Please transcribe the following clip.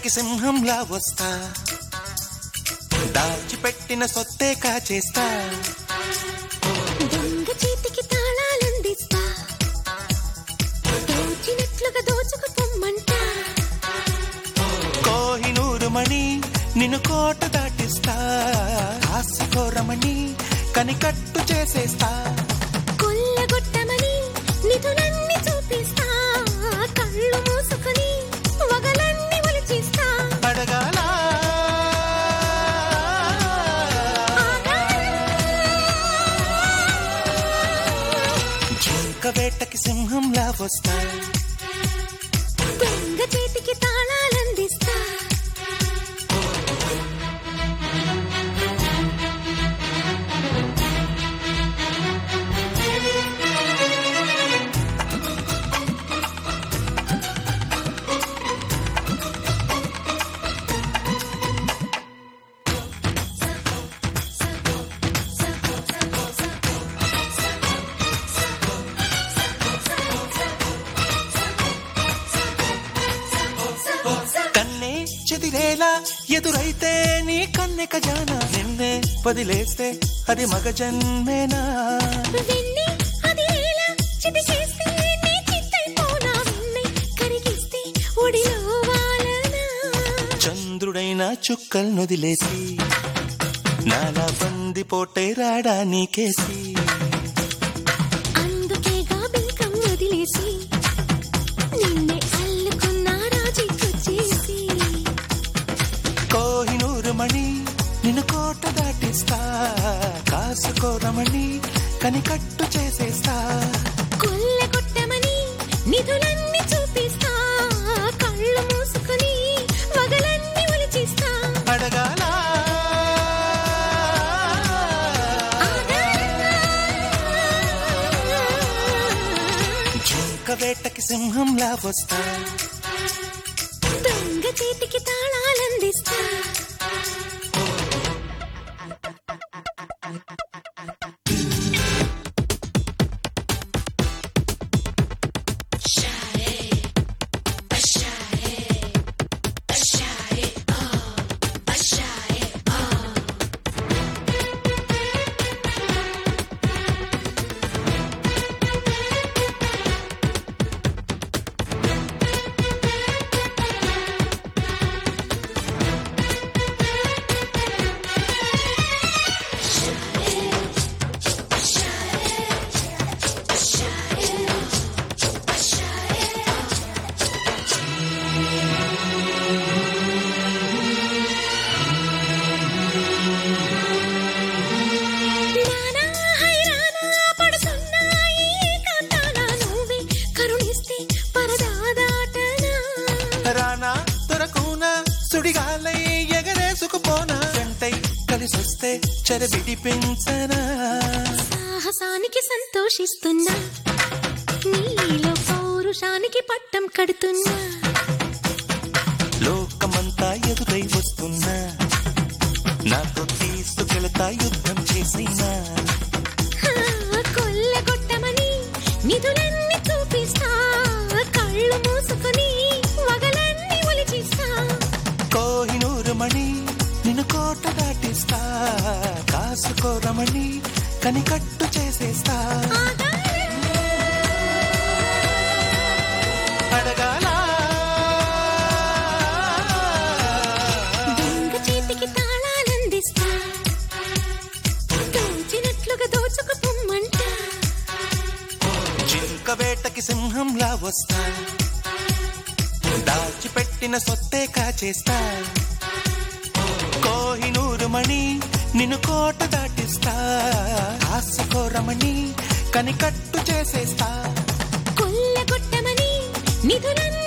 వేటకి సింహంలా వస్తా, దాచిపెట్టిన సొత్తే కాచేస్తా, దొంగ చేతికి తాళాలందిస్తా, దోచినట్లుగా దోచుకుపోమ్మంటా, కోహినూరు మణి నిన్ను కోట దాటిస్తా, ఆశకోరమణి కనికట్టు చేసేస్తా, కొల్లగొట్టమని నిధులన్నీ చూపిస్తా, కళ్ళు మూసుకొని వగలన్నీ ఒలిచిస్తా, అడగాల జింక వేటకి సింహంలా వస్తా, దొంగ చేతికి తాళాలందిస్తా. కన్నే చెదిరేలా ఎదురైతే నీ కన్నె ఖజానా, నిన్నే వదిలేస్తే అది మగ జన్మేనా, వెన్నె అది ఎలా చిటికేస్తే నీ చిత్తైపోనా, వెన్నె కరిగిస్తే ఒడిలో వాలనా, చంద్రుడైన చుక్కలు నొదిలేసి నాలా బంది పోటే రాడా నీకేసి, అందుకేగా బింకం వదిలేసి నిన్నే అల్లుకున్న రాజీకొచ్చేసి, కోహినూరు మణి నిన్ను కోట దాటిస్తా, కాసుకోరమణి కనికట్టు చేసేస్తా, కొల్లగొట్టమని నిధులన్నీ చూపిస్తా, కళ్ళు మూసుకొని వగలన్నీ ఒలిచిస్తా, అడగాల జింక వేటకి సింహంలా వస్తా, దొంగ చేతికి తాళాలందిస్తా. నానా హైరానా పడుతున్నాయి కాంతానా, నువ్వే కరుణిస్తే పరదా దాటనా, రానా దొరకునా సుడిగాలై ఎగరేసుకుపోనా, వెంటై కలిసొస్తే చెరబిడి పెంచనా, సాహసానికి సంతోషిస్తున్నా, నీలో పౌరుషానికి పట్టం కడుతున్నా, లోకమంతా ఎదురై వస్తున్నా, నాతో తీసుకెళతా యుద్ధం చేసినా, కొల్లగొట్టమని నిధులన్నీ చూపిస్తా, కళ్ళు మూసుకొని వగలన్నీ ఒలిచిస్తా, కోహినూరు మణి నిన్ను కోట దాటిస్తా, కాసుకోరమణి కనికట్టు చేసేస్తా, అడగాల దొంగ చేతికి తాళాలందిస్తా, దోచినట్లుగా దోచుకుపోమ్మంటా, జింక వేటకి సింహంలా వస్తా, దాచిపెట్టిన సొత్తే కాచేస్తా, కోహినూరు మణి నిన్ను కోట దాటిస్తా, ఆశకోరమణి కనికట్టు చేసేస్తా, కొల్లగొట్టమని నిధులన్నీ